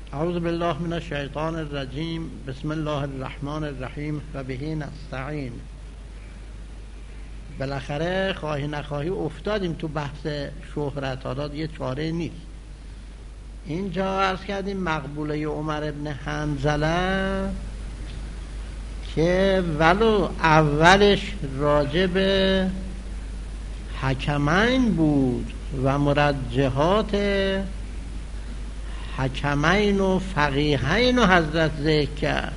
اعوذ بالله من الشیطان الرجیم. بسم الله الرحمن الرحیم و به نستعین. بالاخره خواهی نخواهی افتادیم تو بحث شهرت، حالا یه چاره نیست. اینجا عرض کردیم مقبوله عمر ابن حنظله که ولو اولش راجب حکمین بود و مرجحات حکمین و فقیهین و حضرت ذکر کرد،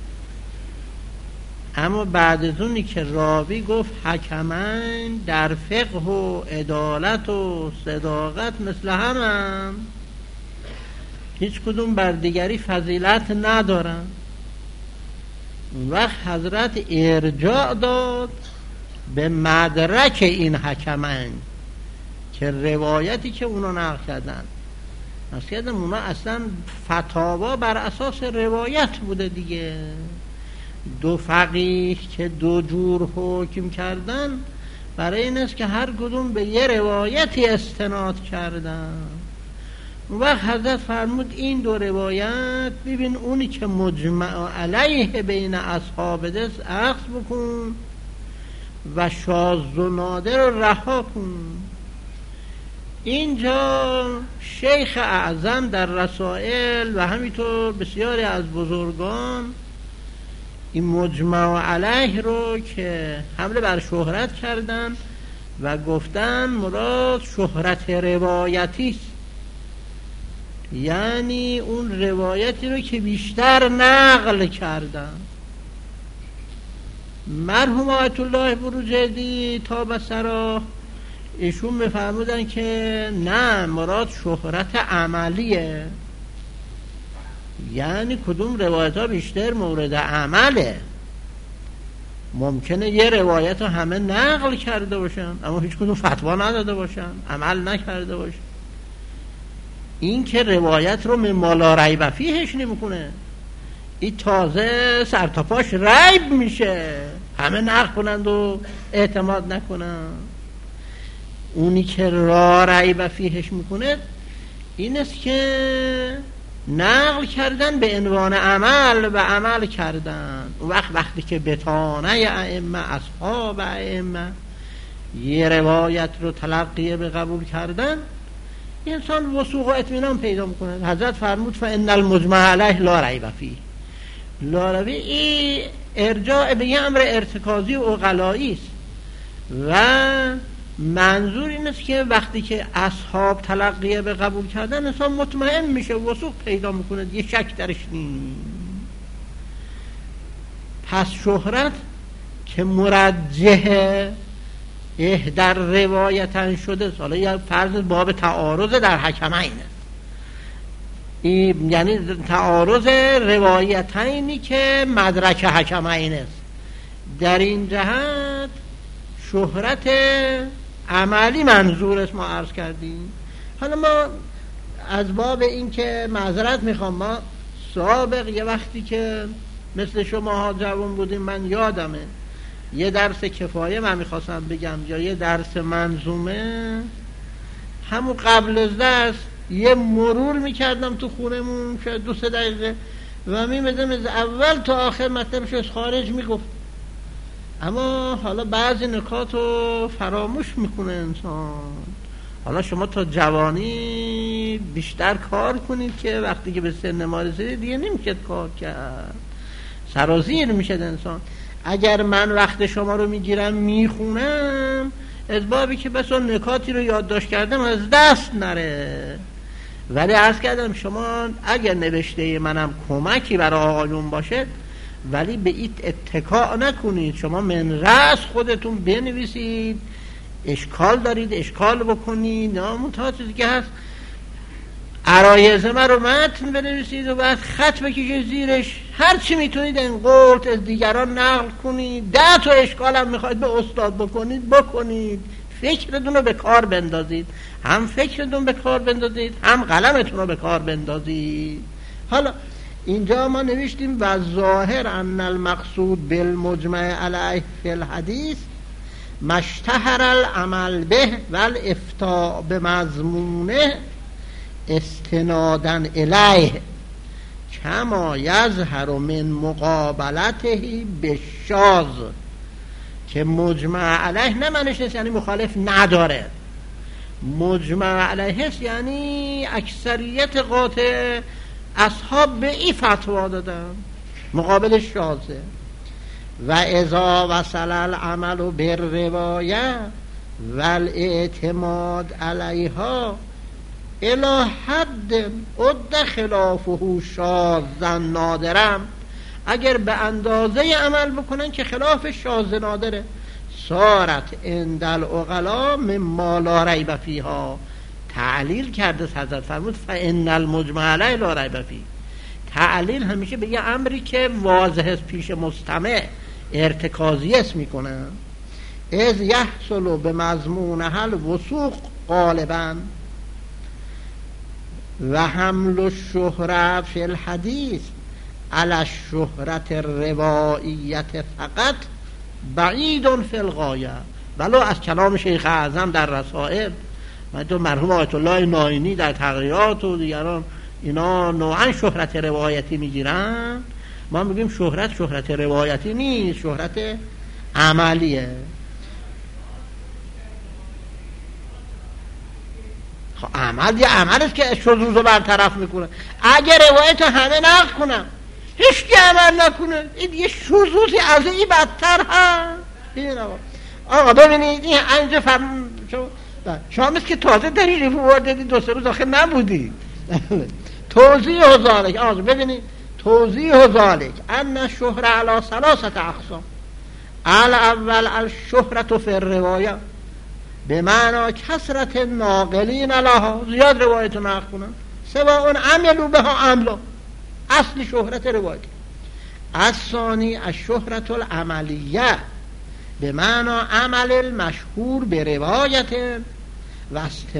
اما بعد از اونی که راوی گفت حکمین در فقه و عدالت و صداقت مثل هم هیچ کدوم بر دیگری فضیلت ندارن، وقت حضرت ارجاع داد به مدرک این حکمین که روایتی که اونا نقل کردن اصلا اونا اصلا فتاوا بر اساس روایت بوده دیگه. دو فقیه که دو جور حکم کردن برای این است که هر کدوم به یه روایتی استناد کردن. اون وقت حضرت فرمود این دو روایت ببین، اونی که مجمع علیه بین اصحاب دست اخذ بکن و شاذ و نادر رو رها کن. اینجا شیخ اعظم در رسائل و همینطور بسیاری از بزرگان این مجمع علیه رو که حمله بر شهرت کردن و گفتن مراد شهرت روایتی است، یعنی اون روایتی رو که بیشتر نقل کردن. مرحوم آیت الله بروجردی تا بسرا ایشون میفرمودن که نه، مراد شهرت عملیه، یعنی کدوم روایت ها بیشتر مورد عمله. ممکنه یه روایت ها همه نقل کرده باشن اما هیچ کدوم فتوا نداده باشن، عمل نکرده باشن. این که روایت رو مما لا ریب فیهش نمیکنه، این تازه سرتاپاش ریب میشه، همه نقل کنند و اعتماد نکنن. اونی که را ریب فیهش میکنه این است که نقل کردن به عنوان عمل و عمل کردن. وقتی که بتانه ائمه اصحاب ائمه یه روایت رو تلقیه به قبول کردن، انسان وثوق و اطمینان پیدا میکنه. حضرت فرمود فان المجمع علیه لا ریب فیه. لا ریب این ارجاع به یه امر ارتکازی و عقلایی است و منظور این است که وقتی که اصحاب تلقیه به قبول کردن انسان مطمئن میشه، وثوق پیدا میکنه، یه شک درش نیست. پس شهرت که مرجحه در روایتن شده، حالا یا فرض باب تعارض در حکمین، یعنی تعارض روایتینی که مدرک حکمین است، در این جهت شهرت عملی منظور است. ما عرض کردیم. حالا ما از باب این که معذرت میخوام، ما سابق یه وقتی که مثل شما ها جوان بودیم، من یادمه یه درس کفایه من میخواستم بگم یا یه درس منظومه، همون قبل از درس یه مرور میکردم تو خونمون شاید 2-3 دقیقه و میمدم از اول تا آخر مطلبش از خارج میگفت، اما حالا بعضی نکات رو فراموش میکنه انسان. حالا شما تا جوانی بیشتر کار کنید که وقتی که به سن ما رسیدید دیگه نمیشه کار کرد، سرازیر میشه انسان. اگر من وقت شما رو میگیرم میخونم از بابی که بس اون نکاتی رو یادداشت کردم از دست نره، ولی عرض کردم شما اگر نوشته منم کمکی برای آقایون باشه ولی به این اتکا نکنید، شما من رأس خودتون بنویسید، اشکال دارید اشکال بکنید، تا چیزی که هست عرایض من رو متن بنویسید و بعد خط بکشید زیرش، هر چی میتونید انقلت از دیگران نقل کنید. 10 تا اشکال هم میخواید به استاد بکنید، فکرتون رو به کار بندازید، هم فکرتون به کار بندازید هم قلمتون رو به کار بندازید. حالا اینجا ما نوشتیم و ظاهر ان المقصود بالمجمع علیه فی الحدیث مشتهر العمل به و الافتاء به مضمونه استنادن الیه. کما یظهر من مقابلته بالشاذ، که مجمع علیه نه معنیش نیست یعنی مخالف نداره، مجمع علیه است یعنی اکثریت قاطع اصحاب به این فتوا دادن، مقابل شاذه. و اذا وصل العمل بالروایه والاعتماد علیها الی حد عد خلافه شاذا نادرا، اگر به اندازه عمل بکنن که خلاف شاذ نادره، صارت عند العقلاء مما لا ریب فیها. تعلیل کرده حضرت فرمود فان المجمع علیه لا ریب فیه. تعلیل همیشه به یه امری که واضح است پیش مستمع ارتکازی است میکنه. از یحصل به مضمون حل وثوق غالبا و حمل الشهره فی الحدیث علی الشهرت الروائیت فقط بعید فی الغایه. ولو از کلام شیخ اعظم در رسائل و تو مرحوم آیت الله ناینی در تقریرات و دیگران اینا نوعا شهرت روایتی میگیرن، ما میگیم شهرت روایتی نیست، شهرت عملیه. خب عمل یه عمل است که شذوذ رو برطرف میکنه. اگر روایت همه نقل کنن هیچ کی عمل نکنه، این یه شذوذی از این بدتر هست. ببین آقا ببینید این انجا شما مثل که تازه داری ریپورت دادی، دو سه روز آخر نبودی. توضیح و ذالک، آقا ببینید توضیح و ذالک ان الشهره علی ثلاثه اقسام. الاول الشهره فی الروایه به معنی کثرت ناقلین لها، زیاد روایت نقل کنن، سواء عملوا بها عملا، اصل شهرت روایت. الثانی الشهرة العملیه به معنی عمل المشهور به روایت و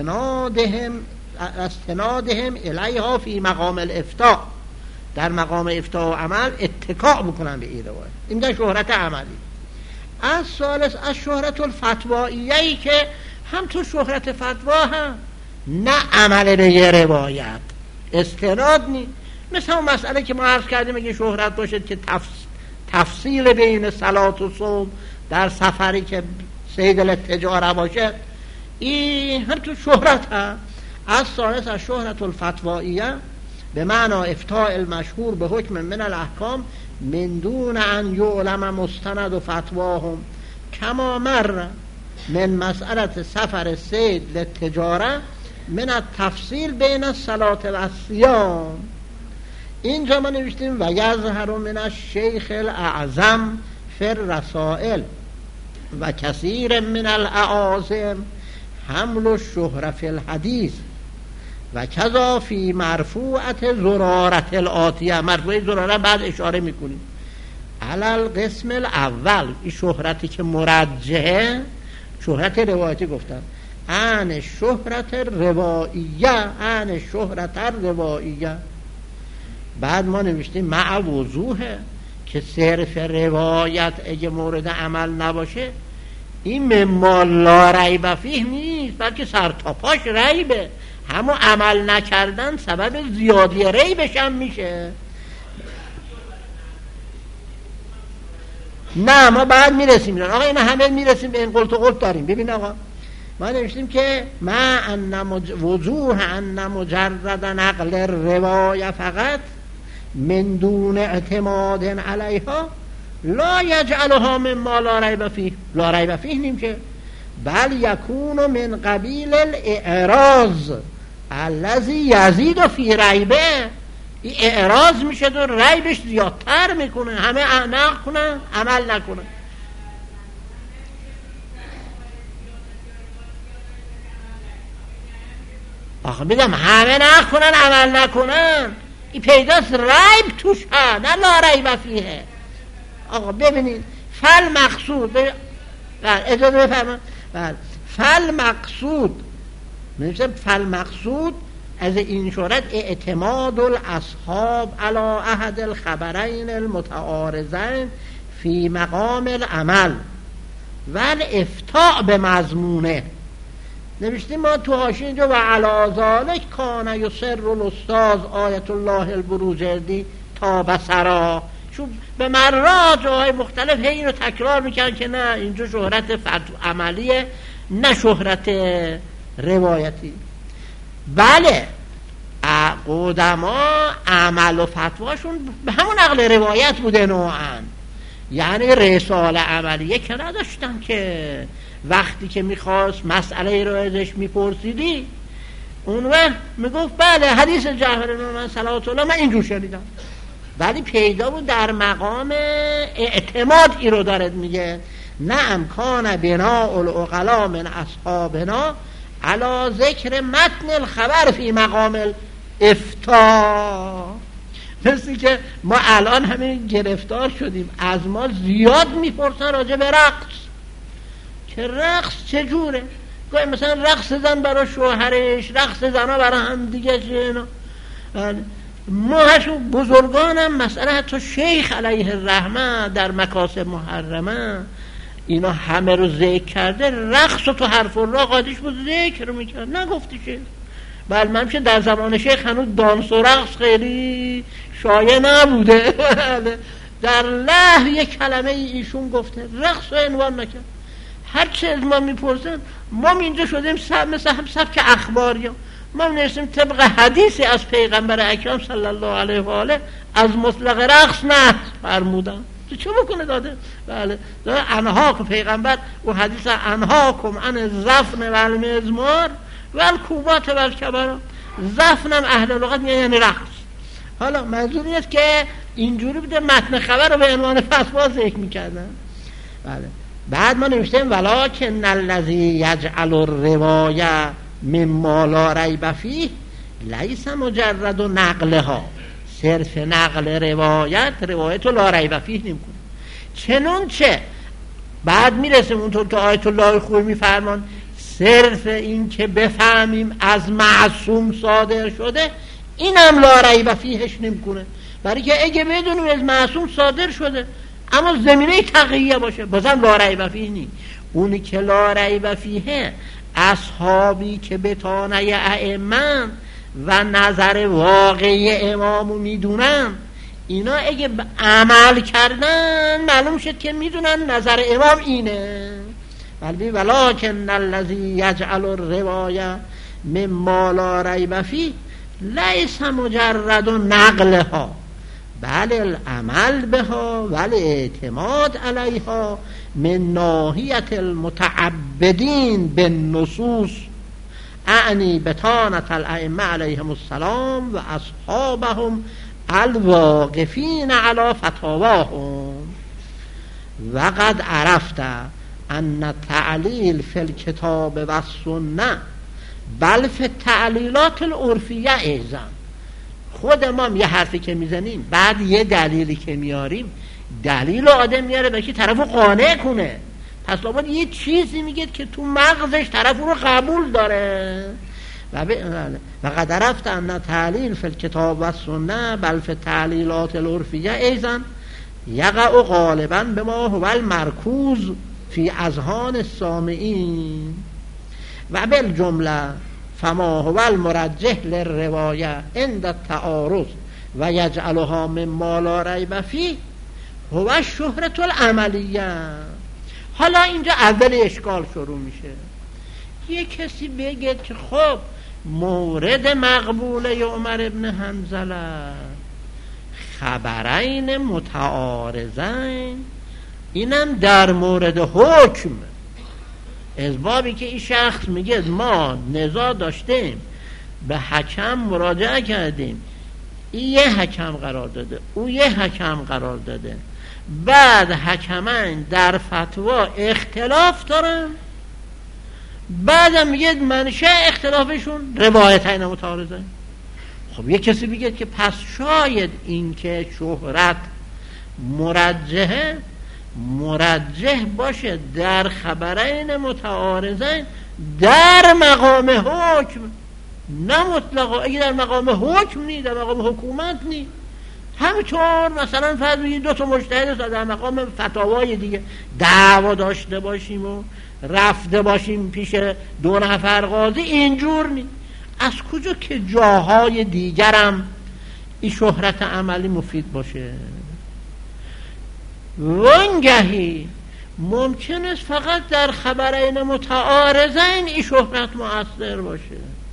استنادهم الیها فی مقام الافتاء، در مقام افتاء و عمل اتکاء بکنن به این روایت، این در شهرت عملی. از ثالث از شهرت الفتواییه‌ای که هم تو شهرت فتوا هم نه عمل به یه روایت، استناد نی، مثل اون مسئله که ما عرض کردیم اگه شهرت باشد که تفصیل بین صلات و صوم در سفری که صید التجاره باشد، این هم تو شهرت هم. از ثالث از شهرت الفتواییه به معنی افتاء المشهور به حکم من الاحکام من دون ان یعلم مستند و فتواهم کما مر من مسئله سفر صید للتجاره من التفصیل بین الصلاة و الصیام. اینجا ما نوشتیم و یظهر من الشیخ الاعظم فی الرسائل و کثیر من الاعاظم حمل الشهره فی الحدیث و کذا فی مرفوعت زرارت الاتیه. مرفوعه زراره بعد اشاره میکنیم علل قسم الاول، این شهرتی که مرجحه شهرت روایتی گفتن، عن شهرت رواییه، عن شهرت رواییه. بعد ما نوشتیم مع وضوحه که صرف روایت اگه مورد عمل نباشه این مما لا ریب فیه نیست، بلکه سر تا پاش ریبه، همون عمل نکردن سبب زیادی ریبش هم میشه. نه ما بعد میرسیم آقا، این همه میرسیم به این قلت و قلت داریم. ببین آقا ما نوشتیم که ما ان وضوح ان مجرد نقل روایه فقط من دون اعتماد علیها لا یجعلها مما لا ریب فیه، لا ریب فیه نمیشه، بل یکون من قبیل الاعراض الذی یزید فی ریبه. این اعراض میشه و ریبش زیادتر میکنه، همه نقل کنن عمل نکنن. آخه بگم همه نقل کنن عمل نکنن، این پیداست ریب توش ها، نه لا ریب فیه. آقا ببینید فل مقصود اجازه بفرمایید، فل مقصود میشه، فل مقصود از این شهرت اعتماد الاصحاب علی احد الخبرین المتعارضین فی مقام العمل و الافتاء به مضمونه. نوشتیم ما تو حاشیه اینجا و علی ذالک کان یسر الاستاذ آیت الله البروجردی تا بصرا، چون به مرات جاهای مختلف این رو تکرار میکنن که نه اینجا شهرت عملیه نه شهرت روایتی. بله قدما عمل و فتواشون به همون نقل روایت بوده نوعا، یعنی رساله عملیه که نداشتن که وقتی که میخواست مسئله رو ازش میپرسیدی اون وقت میگفت بله حدیث جعفر بن من صلوات الله من اینجور شنیدم، ولی پیدا بود در مقام اعتماد ای رو دارد میگه نه امکان بناء العقلا من اصحابنا علی ذکر متن الخبر فی مقام الافتاء. مثل که ما الان همین گرفتار شدیم، از ما زیاد میپرسن راجع به رقص که رقص چجوره، گویا مثلا رقص زن برای شوهرش، رقص زنها برای هم دیگه چه. ماهشو بزرگانم مسئله حتی شیخ علیه الرحمه در مکاسب محرمه اینا همه رو ذکر کرده، رقص و تو حرف الله قادش بود ذکر میکرد نگفتی شیخ. بله من میشه در زمان شیخ هنوز دانس و رقص خیلی شایع نبوده، در لحو یک کلمه ایشون گفته رقص رو عنوان نکرد. هر چه از ما میپرسن ما اینجا شدیم مثل هم سبک اخباریا، ما نرسیم طبق حدیثی از پیغمبر اکرم صلی الله علیه و آله از مطلق رقص نه فرمودن، تو چه بکنه داده؟ بله داده انهاکم، پیغمبر و حدیث انهاکم عن زفن و المزمار و الکوبات و الکبرا، زفنم اهل لغت میگن یعنی رقص. حالا منظور نیست که اینجوری بوده متن خبر رو به عنوان فتوا ذکر میکردن. بله بعد ما نوشتیم ولکن الذی یجعل الروایه مما لا ریب فیه لیس مجرد نقلها، صرف نقل روایت رو لا ریب فیه نمیکنه. چنانچه بعد میرسیم اونطور که آیت الله خوبی میفرمان صرف این که بفهمیم از معصوم صادر شده اینم لا ریب فیهش نمیکنه، برای که اگه بدونیم از معصوم صادر شده اما زمینه تقیه باشه بازم لا ریب فیه نی. اونی که لا ریب فیه اصحابی که بتانه ائمه و نظر واقعی امامو میدونن، اینا اگه عمل کردن معلوم شد که میدونن نظر امام اینه. بلکه ولکن الذی یجعل الروایه مما لا ریب فیه لیس مجرد نقلها بل العمل بها و الاعتماد علیها من ناحیت المتعبدین بالنصوص، اعنی بطانة الائمه علیهم السلام و اصحابهم الواقفین علی فتاواهم. و قد عرفت ان التعلیل فی الکتاب و السنه بل فی التعلیلات العرفیه ایضا. خود ما یه حرفی که میزنیم بعد یه دلیلی که میاریم، دلیل آدم میاره به که طرفو قانع کنه، پس لابد یه چیزی میگه که تو مغزش طرف رو قبول داره. و قد عرفت ان تعلیل فی الکتاب و السنه بل فی التعلیلات العرفیه ایضا یقع غالبا بما هو المرکوز فی اذهان السامعین و بالجمله فما هو المرجح للروایه عند التعارض و یجعلها مما لا ریب فیه هو الشهرة العملیه. حالا اینجا اول اشکال شروع میشه. یه کسی بگه که خب مورد مقبوله عمر ابن حنظله خبرین متعارضین، اینم در مورد حکم از بابی که این شخص میگه ما نزاع داشتیم به حکم مراجعه کردیم، این یه حکم قرار داده او یه حکم قرار داده، بعد حکمین در فتوا اختلاف دارن، بعدم میگه منشأ اختلافشون روایتین متعارضین. خب یه کسی بگه که پس شاید این که شهرت مرجح باشه در خبرین متعارضین در مقام حکم، نه مطلقا. اگه در مقام حکم نی، در مقام حکومت نی، همینطور مثلا فرض بگید 2 تا مجتهد در مقام فتاوای دیگه دعوا داشته باشیم و رفته باشیم پیش 2 نفر قاضی، اینجور نیست. از کجا که جاهای دیگرم این شهرت عملی مفید باشه؟ وانگهی ممکن است فقط در خبرین متعارضین این شهرت مؤثر باشه.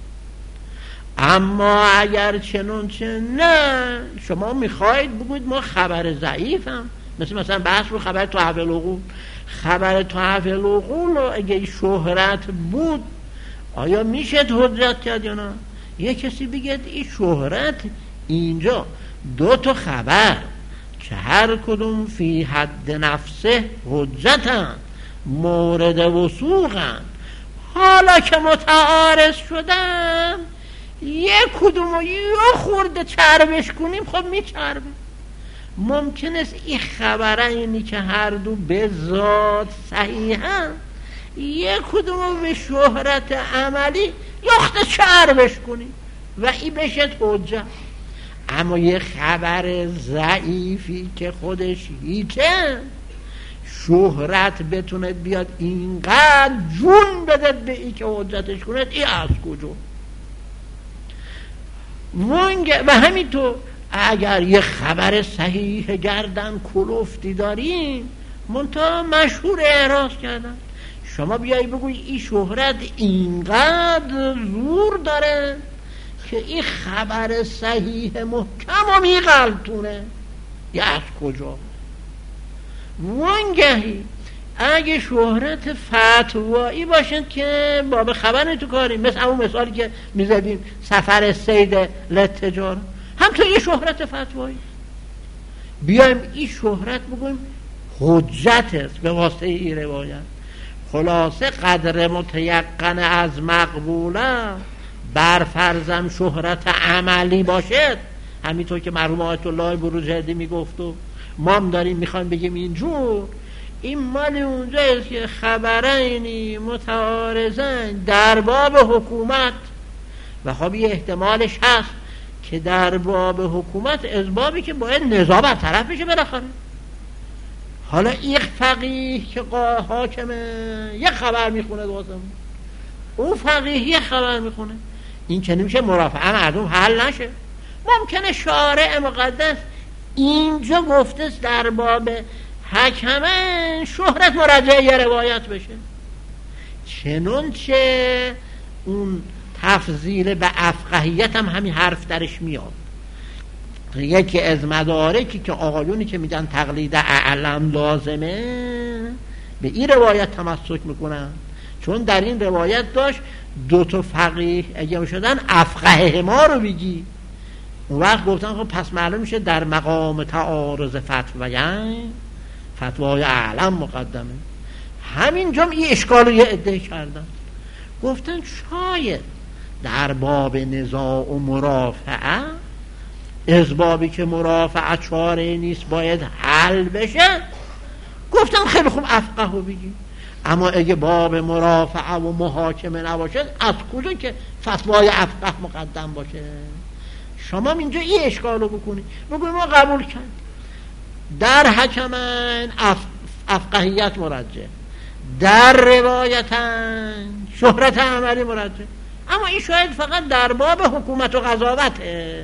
اما اگر چنانچه نه، شما میخواید بگوید ما خبر ضعیفم، مثلا بحث رو خبر تحویل العقول، خبر تحویل العقول اگه این شهرت بود آیا میشه حجت کرد یا نه؟ یه کسی بگید این شهرت اینجا 2 تا خبر که هر کدوم فی حد نفسه حجتن، مورد وثوقن، حالا که متعارض شدن یک کدوم رو یه خورده چربش کنیم، خب میچربه. ممکن است این خبرینی که هر دو به ذات صحیحن یک کدوم رو به شهرت عملی یخت چربش کنیم و این بشه حجت. اما یه خبر ضعیفی که خودش هیچه، شهرت بتونه بیاد اینقدر جون بده به ای که حجتش کنه، ای از کجا؟ و همینطور اگر یه خبر صحیح گردن کلفتی داریم منتها مشهور اعراض کردن، شما بیایی بگوی این شهرت اینقدر زور داره که این خبر صحیح محکم و میغلطونه، یه از کجا؟ وانگهی اگه شهرت فتوایی باشد که باب خبر تو کاریم، مثل همون مثالی که میزدیم سفر سید لتجار، هم تو یه شهرت فتوایی بیایم این شهرت بگویم حجت است به واسطه این روایت. خلاصه قدر متیقن از مقبوله بر فرضم شهرت عملی باشد، همینطور که مرحوم آیت الله بروجردی میگفت و ما هم داریم میخوایم بگیم اینجور، این مال اونجایست که خبرینی متعارضن در باب حکومت، و خب یه احتمالش هست که در باب حکومت از بابی که باید نزاع برطرف بشه بالاخره. حالا یک فقیه که حاکمه یک خبر میخونه دوستم، اون فقیه یک خبر میخونه، این که نمیشه مرافعه مردم حل نشه. ممکنه شارع مقدس اینجا گفته در باب حکمه شهرت مرجع یه روایت بشه، چنانچه اون تفضیل به افقهیت هم همین حرف درش میاد. یکی از مدارکی که آقایونی که میگن تقلید اعلم لازمه به این روایت تمسک میکنن، چون در این روایت داشت 2 تا فقیه اگه شدن افقه ما رو بگی، اون وقت گفتن خب پس معلوم میشه در مقام تعارض فتوایین فتوای اعلم مقدمه. همینجا این اشکال رو یه عده کردن، گفتن شاید در باب نزاع و مرافعه از بابی که مرافعه چاره نیست باید حل بشه، گفتم خیلی خوب افقه رو بگی، اما اگه باب مرافعه و محاکمه نباشد از کجا که فتوای افقه مقدم باشه؟ شما اینجا این اشکال رو بکنید، بگوید ما قبول کرد در حکمن افقهیت مرجع، در روایتن شهرت عملی مرجع، اما این شاید فقط در باب حکومت و قضاوته.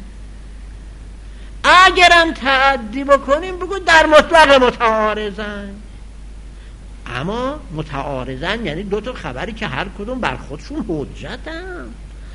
اگرم تعدی بکنیم بگو در مطلق متعارضن، اما متعارضن یعنی 2 تا خبری که هر کدوم بر خودشون حجتن.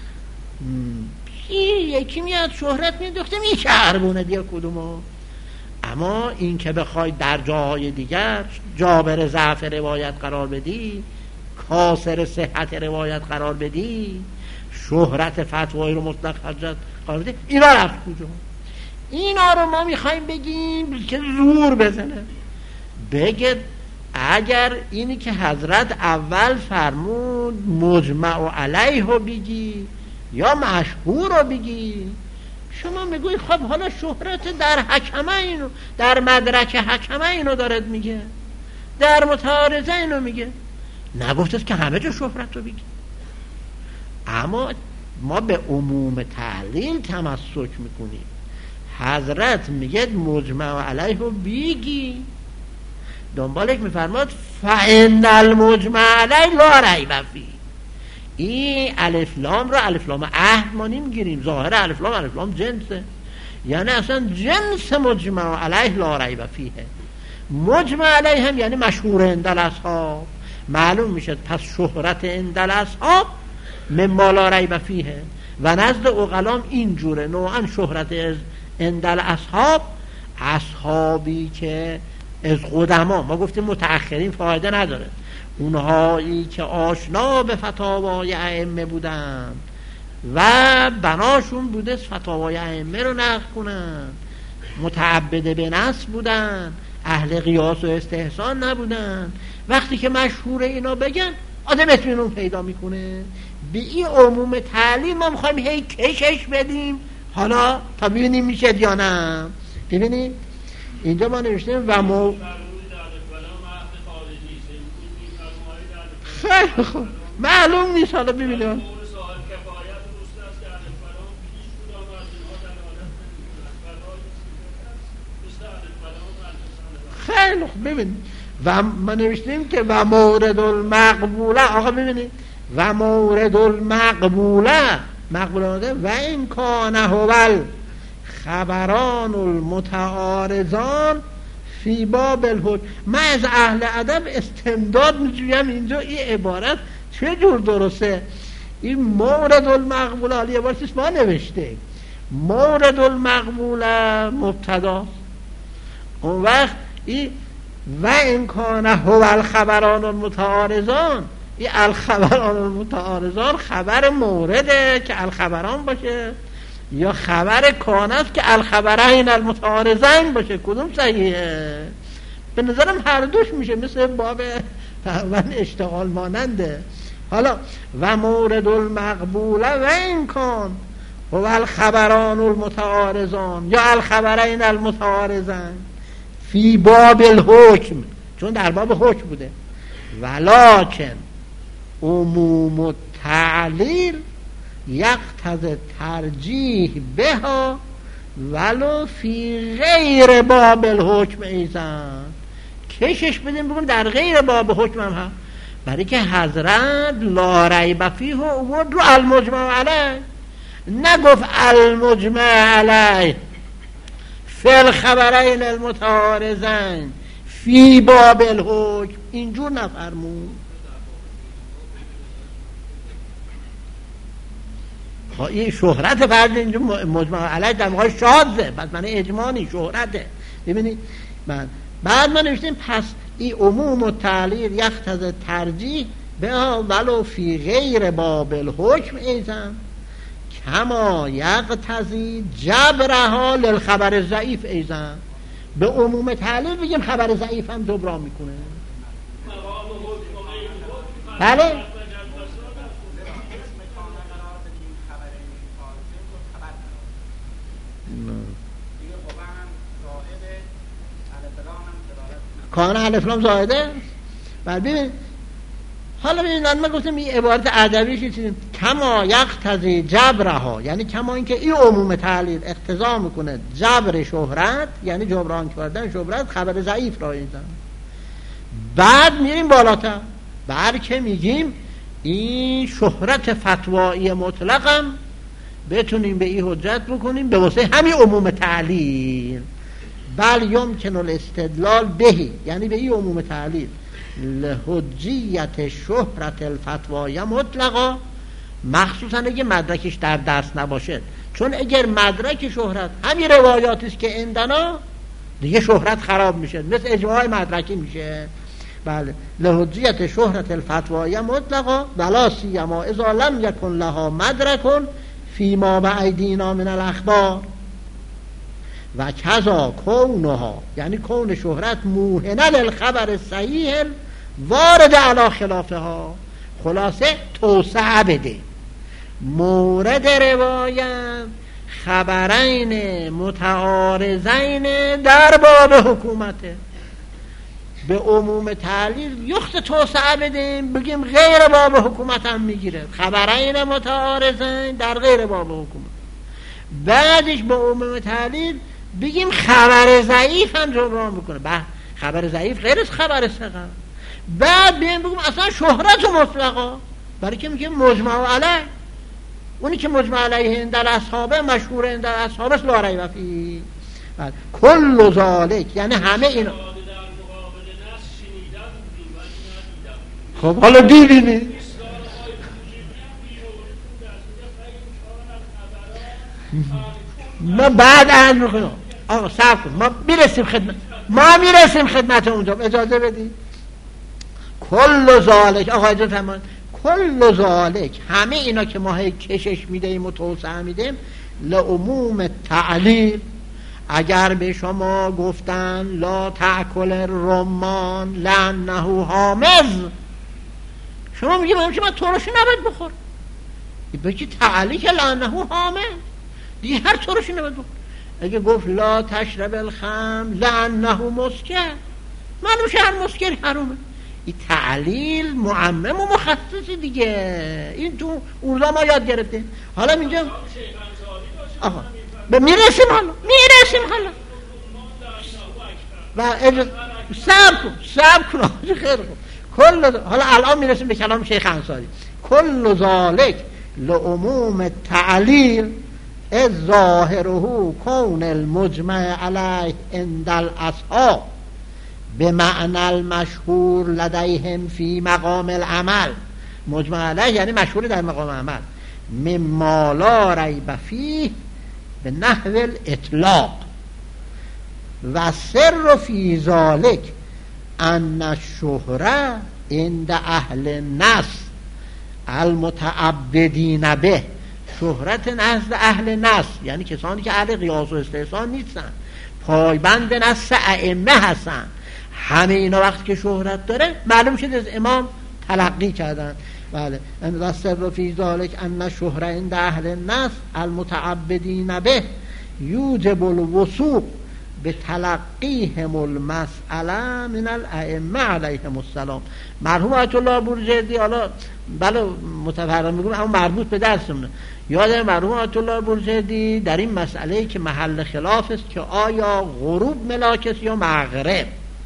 یکی میاد شهرت میدوخته میچربونه دیگه کدومو، اما این که بخوای در جاهای دیگر جابر ضعف روایت قرار بدی، کاسر صحت روایت قرار بدی، شهرت فتوایی رو مطلق حجت قرار بدی، اینا رفت کجا؟ اینا رو ما میخوایم بگیم که زور بزنه، بگه اگر اینی که حضرت اول فرمود مجمع علیه رو بگی یا مشهور رو بگی، شما میگوی خب حالا شهرت در حکمه اینو در مدرک حکمه اینو دارد میگه، در متعارضه اینو میگه، نگفتست که همه جا شهرت رو بگی. اما ما به عموم تعلیل تمسک میکنیم، حضرت میگه مجمع علیه رو بیگی، دنبالش میفرماد فإن المجمع علیه لا ریب فیه. این الف لام رو الف لام عهد ما نمیگیریم، ظاهر الف لام جنسه، یعنی اصلا جنس مجمع علیه لا ریب فیه. مجمع علیه هم یعنی مشهور عند الاصحاب، معلوم میشه پس شهرت عند الاصحاب مما لا ریب فیه. و نزد عقلام اینجوره، نوعا شهرت عند الاصحاب، اصحابی که از قدما، ما گفتیم متأخرین فایده نداره، اونهایی که آشنا به فتاوای ائمه بودن و بناشون بوده فتاوای ائمه رو نقل کنن، متعبد به نص بودن، اهل قیاس و استحسان نبودن، وقتی که مشهور اینا بگن آدم اطمینان پیدا میکنه. به این عموم تعلیم ما میخوایم هی کشش بدیم حالا تا ببینیم میشه یا نه. ببینیم اینجا ما نوشتیم و خیلی خوب معلوم نیست، حالا ببینیم خیلی خوب. ببینیم و ما نوشتیم که و مورد المقبوله، آقا ببینید و مورد المقبوله، مقبوله و این کان هول خبران المتعارضان فی باب الحکم. من از اهل ادب استمداد میجویم اینجا این عبارت چه جور درسته. این مورد المقبوله حالی عبارتش ما نوشته، مورد المقبوله مبتدا، اون وقت این و این کان هو الخبران المتعارضان، این الخبران المتعارضان خبر مورده که الخبران باشه یا خبر کان است که الخبرین المتعارضین باشه؟ کدوم صحیحه؟ به نظرم هر دوش میشه، مثل باب تقریبا اشتغال ماننده. حالا و مورد المقبوله و این کان هو الخبران المتعارضان یا الخبرین المتعارضین فی باب الحکم، چون در باب حکم بوده. ولکن عموم التعلیل یقتضی ترجیح بها ولو فی غیر باب الحکم ایضا. کشش بدیم بگم در غیر باب حکم هم هست، برای که حضرت لا ریب فیه اومد رو المجمع علیه، نگفت المجمع علیه فی الخبرین المتعارضین فی باب الحکم، اینجور نفرمون. این شهرت فرد اینجا مجمع علیه در موقع شاذه، پس من اجمالی شهرته. ببینید بعد ما نوشتیم پس این عموم و تعلیل یقتضی ترجیح به ولو فی غیر باب الحکم ایضا کما یقتضی جبرها للخبر ضعیف ایضا. به عموم تعلیل بگیم خبر ضعیف هم جبران میکنه. بله کان الف لام زائده. بعد ببین حالا ببین من گفتم این عبارت ادبیش چیزی کما یقتضی جبرها، یعنی کما اینکه این عموم تعلیل اقتضا میکنه جبر شهرت، یعنی جبران کردن شهرت خبر ضعیف را ایزن. بعد میریم بالاتر که میگیم این شهرت فتوایی مطلقم بتونیم به این حجت بکنیم به واسه همین عموم تعلیل. بل یمکن الاستدلال بهی، یعنی به این عموم تعلیل لحجیت شهرت الفتوای مطلقا، مخصوصا اگه مدرکش در دست نباشه، چون اگر مدرک شهرت همین روایاتی است که عندنا دیگه شهرت خراب میشه، مثل اجماع مدرکی میشه. بله لحجیت شهرت الفتوای مطلقا ولا سیما اذا لم یکن لها مدرک فیما بایدینا من الاخبار و کذا کونها، یعنی کون شهرت موهنه للخبر صحیح وارد علی خلافها. خلاصه توسعه بده مورد روایت خبرین متعارضین در باب حکومته. به عموم تعلیل یخت توسعه بدیم بگیم غیر باب حکومت هم میگیره، خبرین متعارضین در غیر باب حکومت. بعدش با عموم تعلیل بگیم خبر ضعیف هم جبران بکنه. خبر ضعیف غیر از خبر ثقه. بعد بگیم اصلا شهرت مطلقا، برای که میگه مجمع علیه، اونی که مجمع علیه اندل اصحابه مشهور اندل اصحابه لا ریب فیه. کل ذالک یعنی همه اینا. خب حالا دیدینی ما بعد عرض میکنم آقا صبر کن، ما میرسیم خدمت اونجا، اجازه بدید. کل ذالک آقا اجازه فرمایید، کل ذالک همه اینا که ما هی کشش میدهیم و توسعه میدیم لعموم تعلیل. اگر به شما گفتن لا تأکل الرمان لأنه حامض، شما میگه من ترشی نباید بخور، بگی تعلیل که لأنه حامض دیگه هر ترشی نباید بخور. اگه گفت لا تشرب الخمر لأنه مسکر، معلوم شه هر مسکر حرومه. این تعلیل معمم و مخصصی دیگه، این تو اونجا ما یاد گرفتیم. حالا اینجا آها میرسیم حالا و صبر کن خیر خوب. حالا الان میرسیم به کلام شیخ انصاری. کل ذالک لعموم تعلیل از ظاهره کون المجمع علیه عند الاصحاب به معنی المشهور لدیهم فی مقام العمل. مجمع علیه یعنی مشهور در مقام عمل. مما لا ریب فیه به نحو الاطلاق و سر فی ذالک ان الشهره عند اهل النص المتعبدین به. شهرت نزد اهل نص یعنی کسانی که اهل قیاس و استحسان نیستن، پایبند به نص ائمه هستن، همه اینا وقتی که شهرت داره معلوم شد از امام تلقی کردن. بله و سر فی ذالک ان الشهره عند اهل النص المتعبدین به یوجب الوثوق به تلقیهم المسئله من الائمه علیهم السلام. مرحوم آیت الله بورجردی، حالا بله متفرق میگم اما مربوط به درسمونه، یاد مرحوم آیت الله بورجردی در این مسئله که محل خلاف است که آیا غروب ملاک است یا مغرب،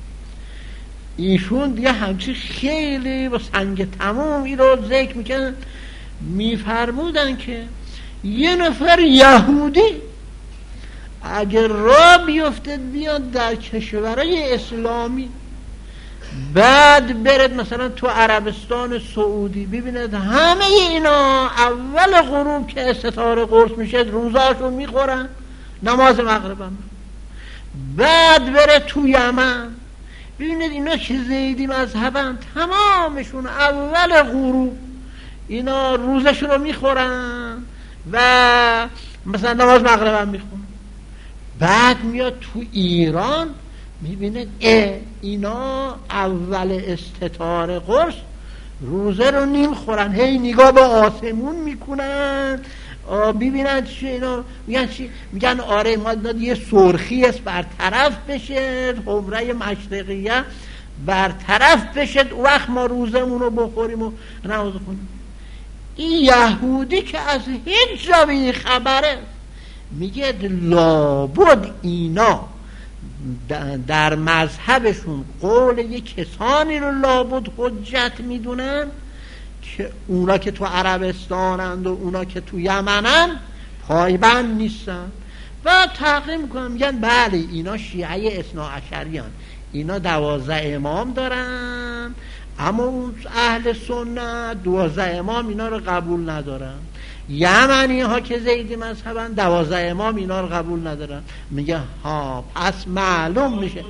ایشون دیگه همچی خیلی با سنگ تمام این رو ذکر میکنن. میفرمودن که یه نفر یهودی اگر را بیفتد بیاد در کشورهای اسلامی، بعد برد مثلا تو عربستان سعودی، ببیند همه اینا اول غروب که ستاره قرص میشه روزاشو میخورن، نماز مغرب هم، بعد بره تو یمن ببینید اینا که زیدی مذهبن، تمامشون اول غروب اینا روزشون رو میخورن و مثلا نماز مغرب هم میخورن. بعد میاد تو ایران میبینه اینا اول استطار قرص روزه رو نمیخورن، هی نگاه به آسمون میکنن، ببینن چی اینا میگن چی؟ میگن آره ما یه سرخی است برطرف بشه، حمره مشرقیه برطرف بشه، وقت ما روزمون رو بخوریم و نماز خونیم. این یهودی که از هیچ جا بی خبره میگه لابد اینا در مذهبشون قول یک کسانی رو لابد حجت میدونن که اونا که تو عربستانند و اونا که تو یمنن پایبند نیستن و تحقیم میکنن، میگن بله اینا شیعه اثناعشریان، اینا 12 امام دارن، اما اون اهل سنت 12 امام اینا رو قبول ندارن. یمنی ها که زیدی مذهبن 12 امام اینا رو قبول ندارن. میگه ها پس معلوم میشه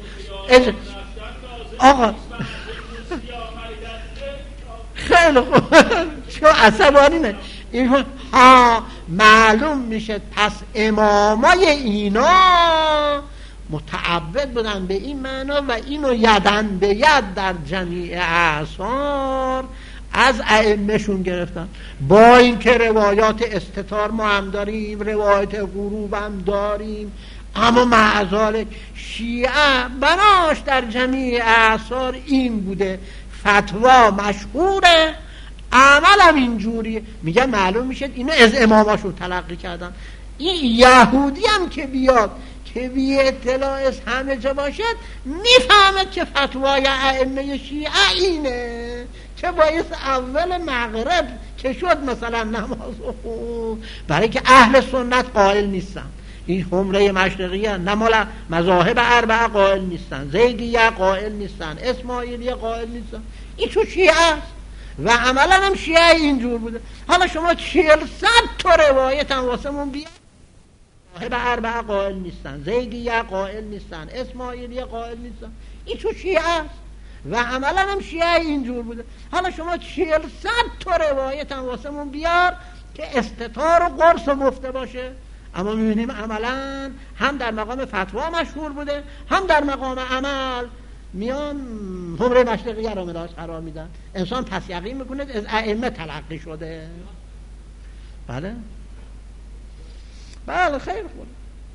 آقا خیلی خوب چون عصبانی نه این ها معلوم میشه پس امامای اینا متعبد بودن به این معنا و اینو یدن به ید در جمیع اعصار از ائمه‌شون گرفتن. با این که روایات استتار ما هم داریم، روایت غروب هم داریم، اما مع ذلک شیعه بناش در جمیع اعصار این بوده، فتوا مشهوره، عملم اینجوریه. میگن معلوم میشه اینا از اماماشون تلقی کردن. این یهودی هم که بیاد که بی اطلاع از همه جا باشد میفهمد که فتوای ائمه شیعه اینه که باعث اول مغرب که شد مثلا نماز خون، برای که اهل سنت قائل نیستن، این حمره مشرقیه، نه مذاهب اربعه قائل نیستن، زیدیه قائل نیستن، اسماعیلیه قائل نیستن، این تو شیعه است و عملا هم شیعه اینجور بوده. حالا شما 400 تا روایت هم واسه مون بیاد، مذاهب اربعه قائل نیستن، زیدیه قائل نیستن، اسماعیلیه قائل نیستن، این تو شیعه است و عملا هم شیعه اینجور بوده. حالا شما 400 تا روایت هم واسه مون بیار که استتار و قرص گفته باشه، اما میبینیم عملا هم در مقام فتوا مشهور بوده، هم در مقام عمل میان حمره مشرقیه را مراج قرار میدن. انسان پس یقین میکنه از ائمه تلقی شده. بله خیر خوب.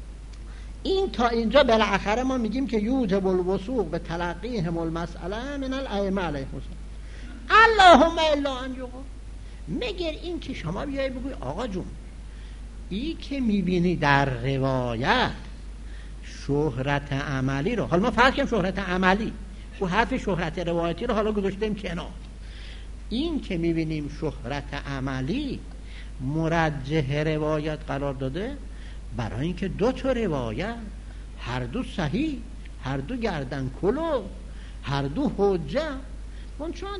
این تا اینجا بالاخره ما میگیم که یوجب الوثوق به تلقیهم المسئله من الائمه علیهم السلام. اللهم الا ان یقال، مگر این که شما بیایی بگوی آقا جون این که میبینی در روایت شهرت عملی رو، حالا ما فرض کنیم شهرت عملی و حرف شهرت روایتی رو حالا گذاشتیم کنار، این که میبینیم شهرت عملی مرجح روایت قرار داده برای اینکه 2 تا روایت هر دو صحیح، هر دو گردن کلو، هر دو حجه، چون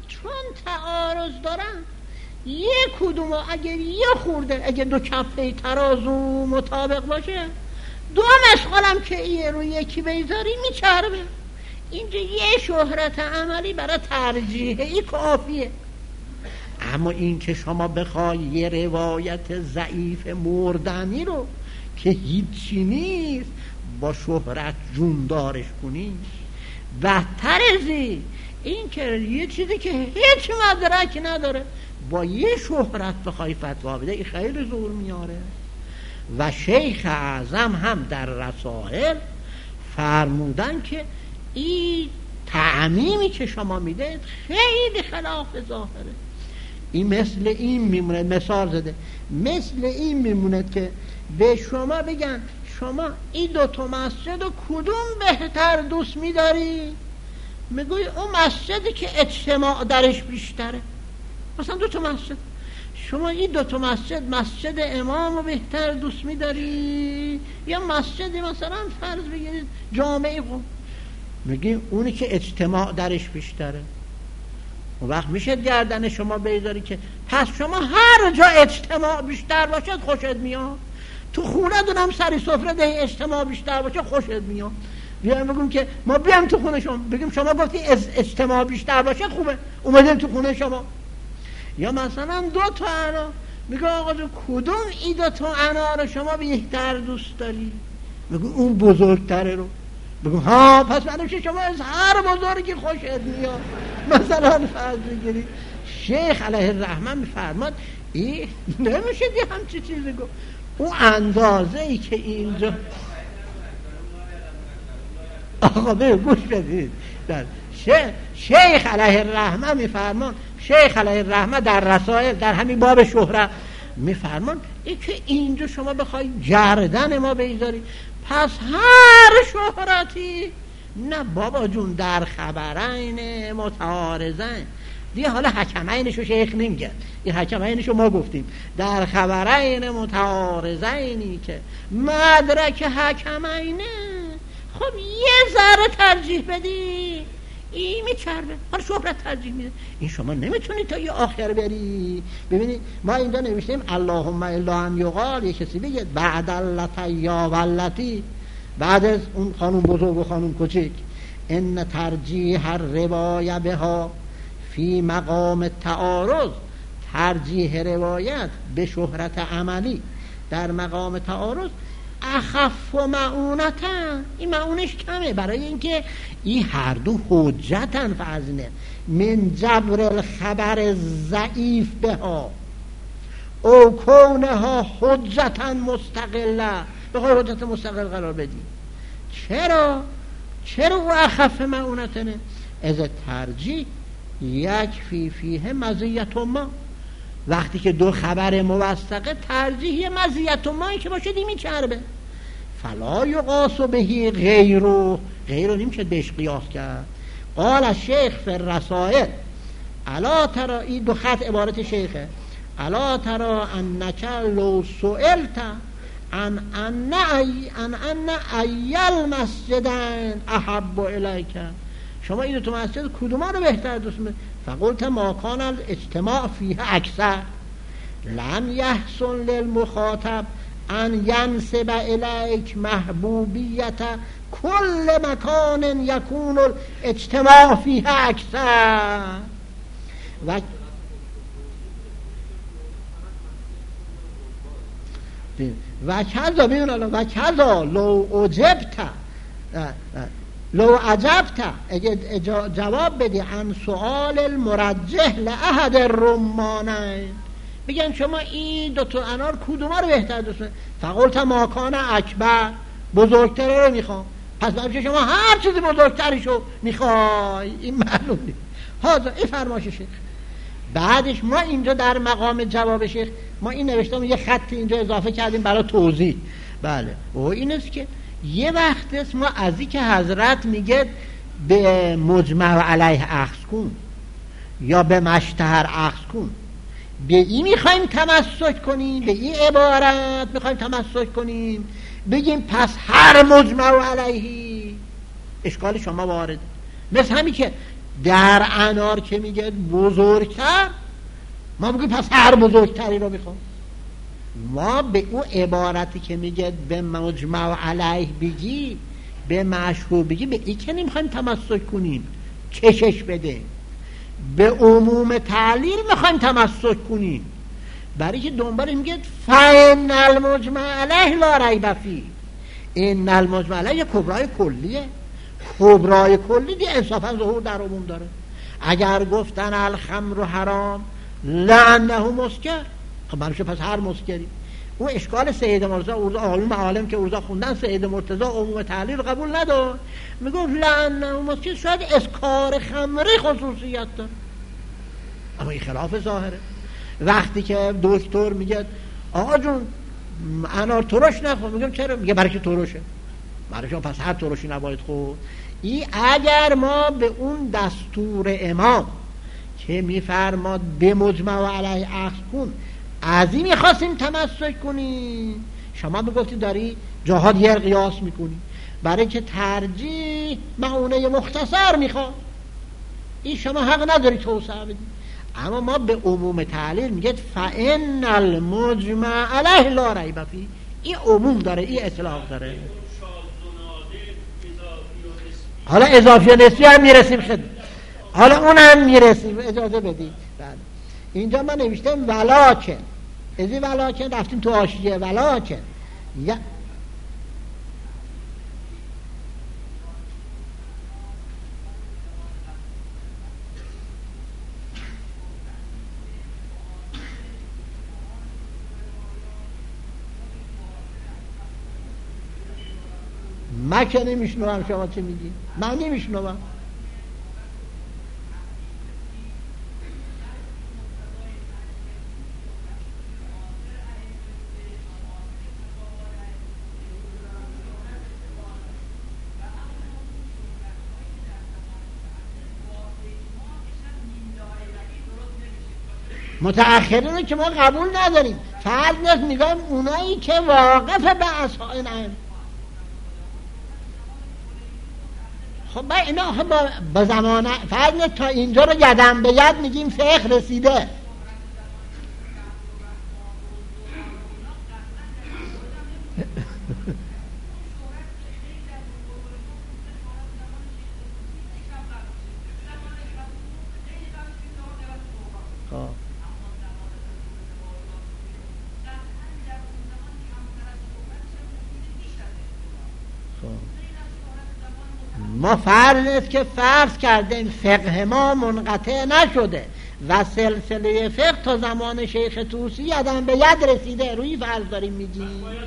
تعارض دارن، یک کدوم اگر یه خورده، اگر 2 کفه ترازو مطابق باشه، 2 مسخالم که این رو یکی بیزاری میچربه. اینجا یه شهرت عملی برای ترجیحی کافیه. اما این که شما بخوای یه روایت ضعیف مردنی رو که هیچی نیست با شهرت جوندارش کنی، بدتر از این که یه چیزی که هیچ مدرک نداره با یه شهرت بخوای فتوا بده، این خیلی زور میاره. و شیخ اعظم هم در رسائل فرمودن که این تعمیمی که شما میده خیلی خلاف ظاهره. این مثل این میمونه، مثال زده، مثل این میمونه که به شما بگن شما این 2 تا مسجد و کدوم بهتر دوست میداری؟ میگوی اون مسجدی که اجتماع درش بیشتره. مثلا 2 تا مسجد، شما این 2 تا مسجد امام رو بهتر دوست میداری یا مسجدی مثلا فرض بگیرید جامعه خون؟ میگی اونی که اجتماع درش بیشتره. اون وقت میشه گردن شما بیداری که پس شما هر جا اجتماع بیشتر باشد خوشت میاد، تو خونه دونم سری سفره ده اجتماع بیشتر باشه خوشت میاد. بیایم بگیم که ما بیام تو خونه شما، بگیم شما گفتی اجتماع بیشتر باشه خوبه، اومدیم تو خونه شما. یا مثلا 2 تا انا، میگه آقا جو کدوم این 2 تا انا رو شما بهتر دوست داری؟ میگه اون بزرگتره رو. بگو ها پس برای شما از هر بزرگی خوشت میاد. مثلا فرض بگیرید شیخ علیه الرحمه میفرماد این نمیشه دی همچی چیزی گفت. اون اندازه ای که اینجا آقا به گوش بدید، شیخ علیه الرحمه میفرمان، شیخ علیه الرحمه در رسائل در همین باب شهرت میفرمان این که اینجا شما بخوای گردن ما بیزاری پس هر شهرتی، نه بابا جون در خبرین متعارضین دیگه، حالا حکمینشو شیخ نمیگه، این حکمینشو ما گفتیم، در خبرین متعارضینی که مدرک حکمینه، خب یه ذره ترجیح بدی این میچربه، حالا شهرت ترجیح میده. این شما نمیتونی تا یه آخر بری. ببینید ما اینجا نوشتیم اللهم الا ان یقال، یه کسی بگه بعد اللتیا واللتی، بعد از اون خانم بزرگ و خانم کوچک، ان ترجیح الروایه بها فی مقام تعارض، ترجیح روایت به شهرت عملی در مقام تعارض اخف و معونتن، این معونش کمه، برای اینکه این هر دو حجتن فازنه من جبر الخبر ضعیف بها او کونها حجتن مستقله، بخوای حجت مستقل قرار بدی. چرا او اخف معونتنه؟ از ترجیح یک فی فیه مزیت ما، وقتی که دو خبر موثقه ترجیح مزیت و مایی که باشه دیمی چربه. فلا یقاس بهی غیرو نمیشه بهش قیاس کرد. قال الشیخ فی الرسائل الا ترى، این دو خط عبارت شیخه، الا ترى انک لو سئلت ان ای المسجدین احب الیک، شما این دو مسجد کدوما رو بهتر دوست می‌داری؟ فقلت ما کان الاجتماع فیه اکثر لم یحسن للمخاطب ان ینسب الیک محبوبیت کل مکان یکون الاجتماع فیه اکثر و کذا لو عجبت اگه جواب بدی عن سؤال المرجح لأحد الرمانین، بگن شما این دو تا انار کدوما رو بهتر دوست دارید؟ فقلت ما کان اکبر، بزرگتره رو میخوام. پس بچه شما هر چیزی بزرگترشو میخوای، این معلوم نیست. حاضر این فرمایش شیخ. بعدش ما اینجا در مقام جواب شیخ ما این نوشتم، یه خط اینجا اضافه کردیم برای توضیح. بله و این است که یه وقت است ما از این که حضرت میگه به مجمع علیه اخذ کن یا به مشتهر اخذ کن، به این میخوایم تمسک کنیم، به این عبارت میخوایم تمسک کنیم، بگیم پس هر مجمع علیه اشکال شما وارد. مثل همین که در انار که میگه بزرگتر، ما بگیم پس هر بزرگتری رو میخوام. ما به اون عبارتی که میگه به مجمع علیه بگی، به مشهور بگی، به این که نمیخوایم تمسک کنیم، کشش بده. به عموم تعلیل میخوایم تمسک کنیم، برای که دنبال میگه فإن المجمع علیه لا ریب فیه. این المجمع علیه کبرای کلیه، کبرای کلی دی انصافا ظهور در عموم داره. اگر گفتن الخمر حرام لانه مسکر، خب برشه پس هر مسکری. اون اشکال سید مرتضی عالم عالم که اورزا خوندن، سید مرتضی عموم تعلیل قبول نداشت، میگفت لانه مسکر شاید اسکار خمری خصوصیت داره، اما این خلاف ظاهره. وقتی که دکتر میگه آقا جون انار ترش نخور، میگم چرا؟ میگه برای که ترشه، برای که پس هر ترشی نباید خورد. این اگر ما به اون دستور امام که میفرماد به مجمع علیه اخذ کن از این میخواستیم تمسک کنیم، شما بگفتی داری جاها دیگر قیاس میکنی، برای که ترجیح معونه مختصر میخواد، این شما حق نداری توسعه بدی. اما ما به عموم تعلیل میگه فإن المجمع علیه لا ریب فیه، این عموم داره، این اطلاق داره. حالا اضافی و نسبی هم میرسیم خدمت، حالا اون هم میرسیم، اجازه بدید. اینجا من نوشتم ولکن، از این ولکن رفتیم تو حاشیه ولکن من که نمیشنوم شما چه میگی، من نمیشنوم. متأخرین که ما قبول نداریم، فرض نیست میگم اونایی که واقف به اصحاب نعم. خب با اینا با زمانه فرض نیست تا اینجا رو یدم به ید میگیم فقه رسیده. ما فرض است که فرض کردیم فقه ما منقطع نشده و سلسله فقه تا زمان شیخ طوسی یدم به ید رسیده، روی فرض داریم میگیم.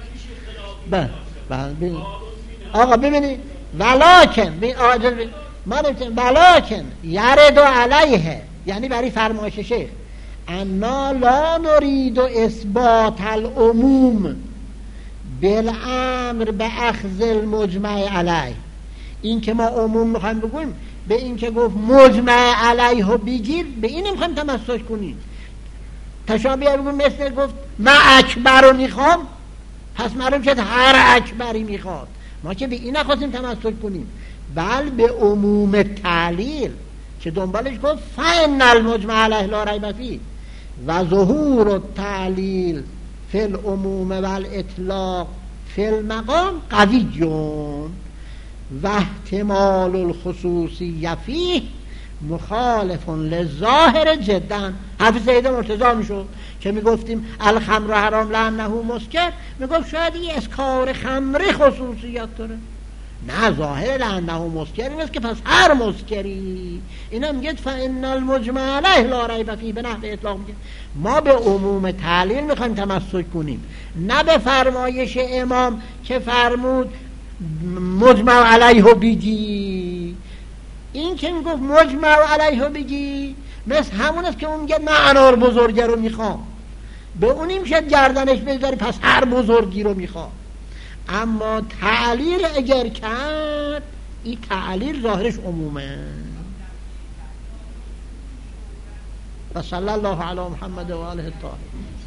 آقا ببینید ولکن ما نمیتونیم ولکن یرد علیه، یعنی برای فرمایش شیخ انا لا نريد اثبات العموم بالامر به اخذ المجمع علیه. این که ما عموم میخوایم بگویم به این که گفت مجمع علیه و بگیر، به این نمیخوایم تمسک کنیم. تشابه بگویم مثل گفت من اکبر رو میخوام، پس معلوم شد هر اکبری میخواد. ما که به این نخواستیم تمسک کنیم، بل به عموم تعلیل که دنبالش گفت فإن المجمع علیه لا ریب فیه و ظهور التعلیل فی العموم و الاطلاق فی المقام قویون و احتمال الخصوصی فیه مخالف للظاهر جدا. حرف سید مرتضی میشد که میگفتیم الخمر حرام لانه مسکر، میگفت شاید این اسکار خمر خصوصیت داره. نه، ظاهر لانه مسکر این است که پس هر مسکری. اینا میگه فإن المجمع علیه لا ریب فیه به نحو اطلاق. میگه ما به عموم تعلیل میخوایم تمسک کنیم، نه به فرمایش امام که فرمود مجمع علیه بگی. این که میگفت مجمع علیه بگی مثل همون است که اون میگه من انار بزرگه رو میخوام، به اونی میشه گردنش بذاری پس هر بزرگی رو میخوام. اما تعلیل اگر کرد، این تعلیل ظاهرش عمومه. و صلی الله علی محمد و آله الطاهرین.